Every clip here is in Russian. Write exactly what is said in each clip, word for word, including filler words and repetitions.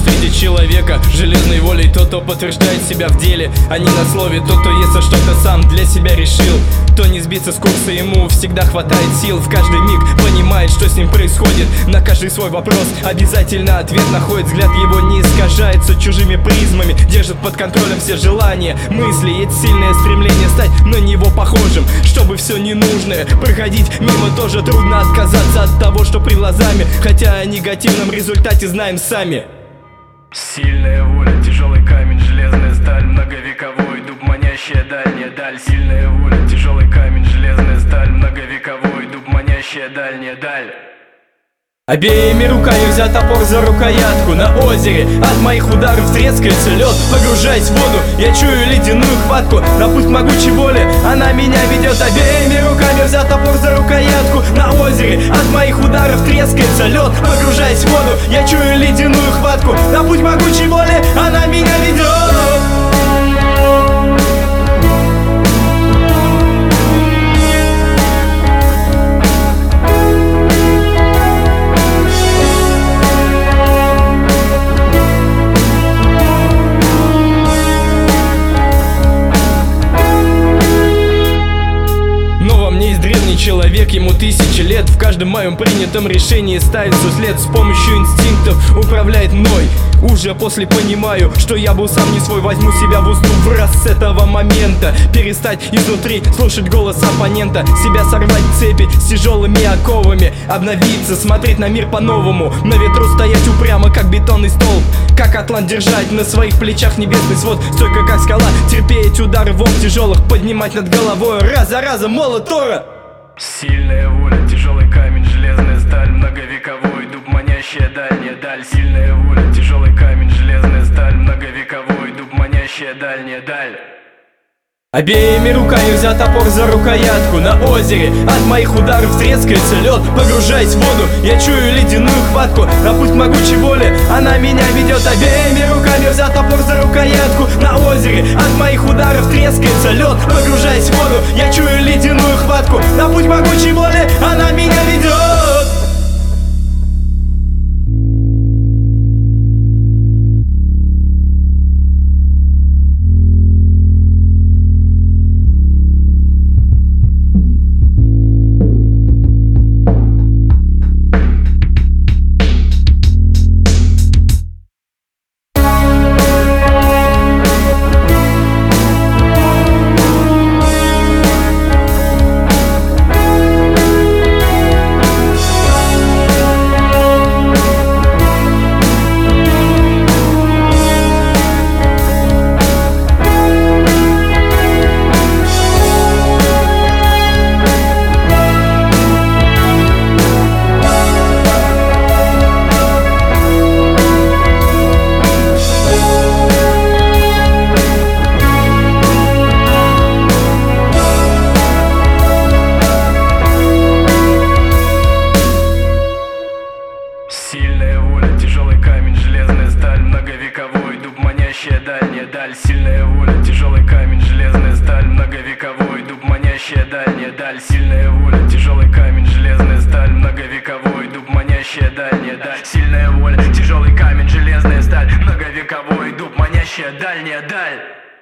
видит человека железной волей, тот, кто подтверждает себя в деле, а не на слове. Тот, кто если что-то сам для себя решил, то не сбиться с курса, ему всегда хватает сил. В каждый миг понимает, что с ним происходит. На каждый свой вопрос обязательно ответ находит. Взгляд его не искажается чужими призмами, держит под контролем все желания, мысли. Есть сильное стремление стать на него похожим, чтобы все ненужное проходить мимо. Тоже трудно отказаться от того, что пред глазами, хотя о негативном результате знаем сами. Сильная воля, тяжелый камень, железная сталь, многовековой дуб, манящая дальняя даль. Сильная воля, тяжелый камень, железная сталь, многовековой дуб, манящая дальняя даль. Обеими руками взят топор за рукоятку. На озере от моих ударов трескается лед. Погружаясь в воду, я чую ледяную хватку. На путь могучей воли она меня ведет. Обеими руками взят топор за рукоятку. На озере от моих ударов трескается лед. Погружаясь в воду, я чую ледяную хватку. На путь могучей воли она меня ведет. Человек, ему тысячи лет. В каждом моем принятом решении ставится след. С помощью инстинктов управляет мной. Уже после понимаю, что я был сам не свой. Возьму себя в узду в раз с этого момента. Перестать изнутри слушать голос оппонента. Себя сорвать цепи с тяжелыми оковами. Обновиться, смотреть на мир по-новому. На ветру стоять упрямо, как бетонный столб. Как атлант держать на своих плечах небесный свод. Стойко как скала, терпеть удары волн тяжелых. Поднимать над головой раз за разом молот Тора. Сильная воля, тяжелый камень, железная сталь, многовековой дуб, манящая дальняя даль. Сильная воля, тяжелый камень, железная сталь, многовековой дуб, манящая дальняя даль. Обеими руками взят топор за рукоятку. На озере от моих ударов трескается лед. Погружаясь в воду, я чую ледяную хватку. На путь могучей воли она меня ведет. Обеими руками взят топор за рукоятку. На озере от моих ударов трескается лед. Погружаясь в воду, я чую ледяную хватку. На путь могучей воли она меня ведет. Сильная воля, тяжелый камень, железная сталь, многовековой дуб, манящая дальняя даль. Сильная воля, тяжелый камень, железная сталь, многовековой дуб, манящая дальняя даль. Сильная воля, тяжелый камень, железная сталь, многовековой дуб, манящая дальняя даль. Сильная воля, тяжелый камень, железная сталь, многовековой дуб, манящая дальняя даль.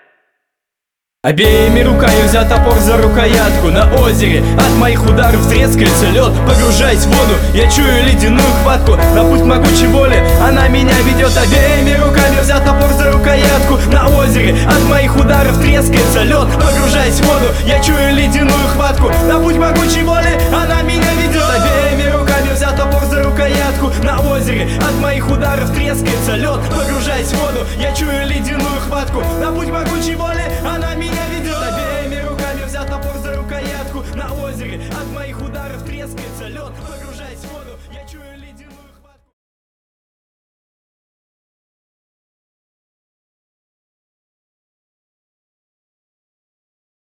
Обеими руками взят топор за рукоятку. На озере от моих ударов трескается лед. Погружаясь в воду, я чую ледяную хватку. На путь могучей воли она меня ведет. Обеими руками взят топор за рукоятку. На озере от моих ударов трескается лед. Погружаясь в воду, я чую ледяную хватку. На путь могучей воли она меня ведет. Обеими руками взят топор за рукоятку. На озере от моих ударов трескается лед. Погружаясь в воду, я чую ледяную хватку. На путь могучей воли она меня ведет. Обеими руками взят топор за рукоятку. На озере от моих ударов трескается лед. Погружаясь в воду, я чую ледяную